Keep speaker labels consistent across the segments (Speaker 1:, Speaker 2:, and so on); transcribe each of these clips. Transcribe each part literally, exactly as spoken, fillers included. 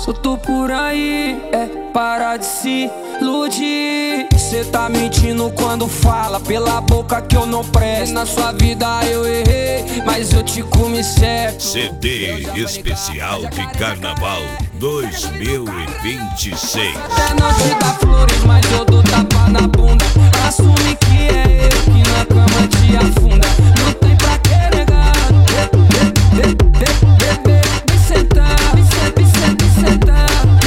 Speaker 1: Solto por aí, é para de se iludir. Cê tá mentindo quando fala pela boca que eu não presto. Na sua vida eu errei, mas eu te comi certo.
Speaker 2: C D especial de Carnaval dois mil e vinte e seis.
Speaker 1: É não te dá flores, mas eu dou tapa na bunda. Assume que é eu que na cama te afunda. Não tem pra que negar. Vem sentar, vem sentar, vem sentar, vem sentar.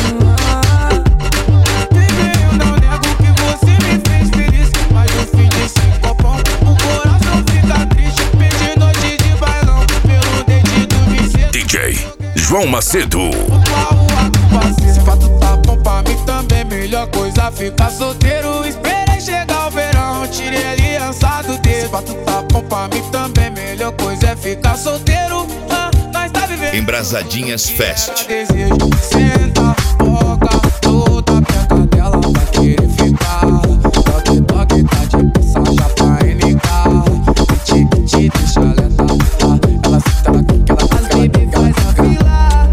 Speaker 3: Bebê, eu não nego que você me fez feliz, mas no fim desse copão o coração fica triste. Perdi noite de bailão pelo dente do Vicente.
Speaker 2: D J João Macedo.
Speaker 3: Se fato tá bom pra mim também, melhor coisa ficar solteiro. Esperei chegar o verão, tirei a aliança do dedo. Se fato tá bom pra mim também, melhor coisa é ficar solteiro. Ah, nós tá vivendo
Speaker 2: Embrasadinhas Fest.
Speaker 3: desejo, senta, boca, toda pega dela vai querer ficar. Toque, toque, tá de passagem pra N K. Te, te deixa lenta, ela senta na que ela faz, ela
Speaker 4: Baby faz a fila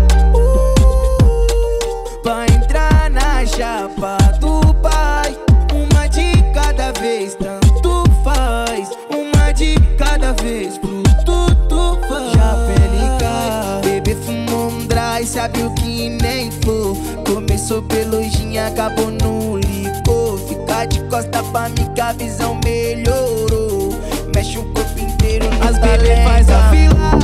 Speaker 4: pra entrar na chapa do pai. Uma de cada vez, tanto faz. Uma de cada vez, pro tudo faz. Já pele cai, bebê fumou um dry, sabe o que nem for. Começou pelo gin, acabou no licor. Fica de costa pra mim que a visão melhorou. Mexe o corpo inteiro, as bebê faz a fila